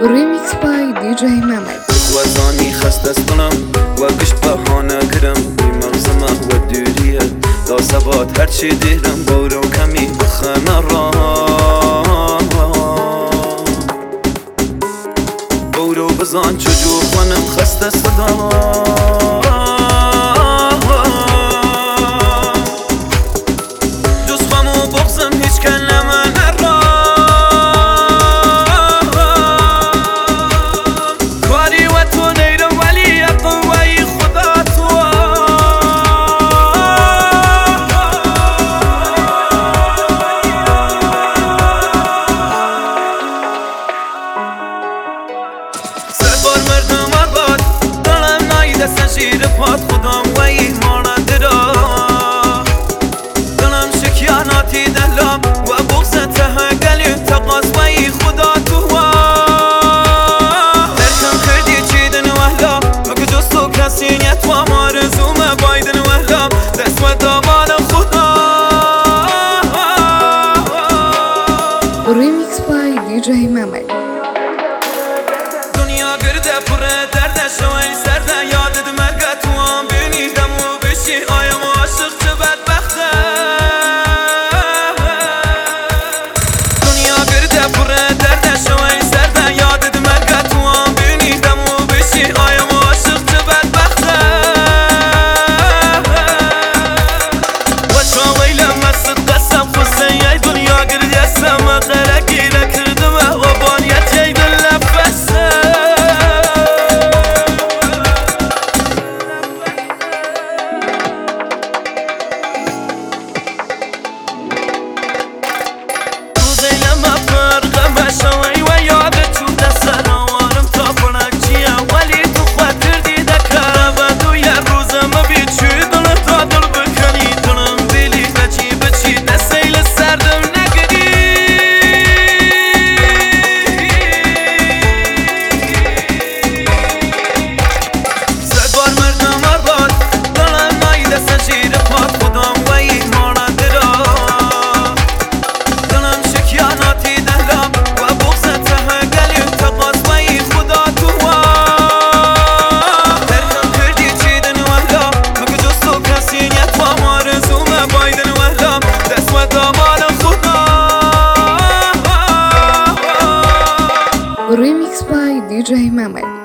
Remix by DJ Mehmet. وزانی خست از کنم و گشت بهانه گرم مغزمه و دوریه دا ثبات هرچی دیرم بورو کمی بخنه را بورو بزان چجور خونم خست صدا شیر پات خودم و ایمانه درا دلم شکیاناتی دلم و بغزت هنگلی تقاس و ای خدا تو درکم کردی چیدن وحلا مگه جستو کسی نیت و مارزوم بایدن وحلا دست و دامان خدا. Remix by DJ Mehmet. دنیا گرده پره درده شوی سرده یادت مرگه تو هم بینیدم و بشی آیم عاشق چه بدبخته دنیا گرده پره درده شوی سرده یادت مرگه تو هم بینیدم و بشی آیم عاشق چه بدبخته و شاویلم مست قسم خسته یای دنیا گرده سم غرقی لکردم و بانیت یای دل نفسه Remix by DJ Mehmet.